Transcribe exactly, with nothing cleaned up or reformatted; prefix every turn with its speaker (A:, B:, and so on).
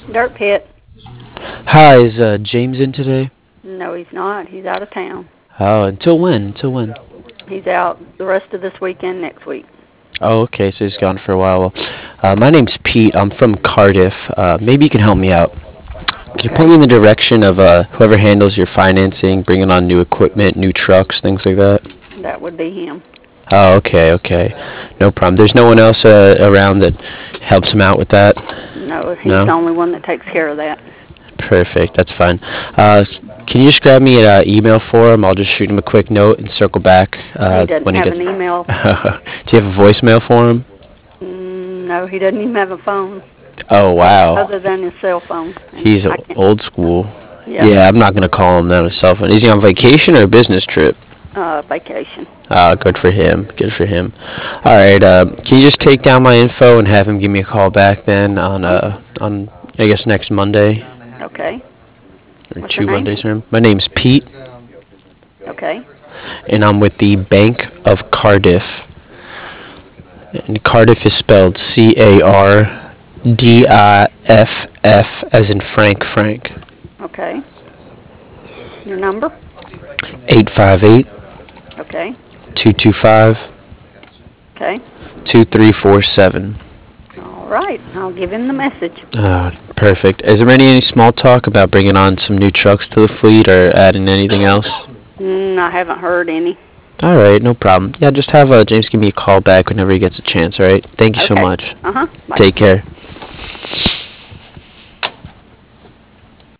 A: Dirt Pit.
B: Hi, is uh, James in today?
A: No, he's not. He's out of town.
B: Oh, until when? Until when?
A: He's out the rest of this weekend, next week.
B: Oh, okay, so he's gone for a while. Well, uh, my name's Pete. I'm from Cardiff. Uh, maybe you can help me out. Can you point
A: Okay?
B: me in the direction of uh, whoever handles your financing, bringing on new equipment, new trucks, things like that?
A: That would be him.
B: Oh, okay, okay. No problem. There's no one else uh, around that helps him out with that?
A: No, he's
B: No?
A: the only one that takes care of that.
B: Perfect, that's fine. Uh, can you just grab me an uh, email for him? I'll just shoot him a quick note and circle back
A: He
B: uh,
A: doesn't
B: when he
A: have
B: gets...
A: an email.
B: Do you have a voicemail for him?
A: Mm, no, he doesn't even have a phone
B: Oh, wow.
A: other than his cell phone. And
B: He's
A: I
B: o-
A: can't.
B: old school.
A: Yeah.
B: Yeah, I'm not going to call him on his cell phone. Is he on vacation or a business trip?
A: Uh, vacation.
B: Ah, good for him. Good for him. All right. Uh, can you just take down my info and have him give me a call back then on uh on I guess next Monday
A: Okay.
B: or
A: What's your
B: two
A: name?
B: Mondays from him? My name's Pete,
A: Okay.
B: and I'm with the Bank of Cardiff. And Cardiff is spelled C A R D I F F as in Frank Frank.
A: Okay. Your number?
B: Eight five eight
A: Okay.
B: two two five
A: Okay.
B: two three four seven.
A: All right. I'll give him the message.
B: Uh, perfect. Is there any, any small talk about bringing on some new trucks to the fleet or adding anything else?
A: Mm, I haven't heard any.
B: All right, no problem. Yeah, just have uh, James give me a call back whenever he gets a chance, all right? Thank you so
A: Okay.
B: much.
A: Uh huh. Bye.
B: Take care.